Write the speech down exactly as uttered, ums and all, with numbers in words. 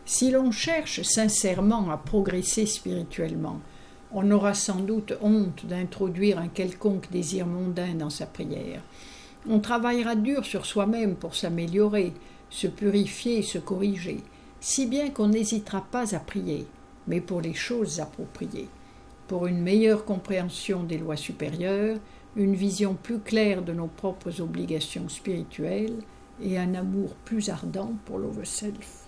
Si l'on cherche sincèrement à progresser spirituellement, on aura sans doute honte d'introduire un quelconque désir mondain dans sa prière. On travaillera dur sur soi-même pour s'améliorer, se purifier et se corriger, si bien qu'on n'hésitera pas à prier, mais pour les choses appropriées, pour une meilleure compréhension des lois supérieures, une vision plus claire de nos propres obligations spirituelles et un amour plus ardent pour l'overself.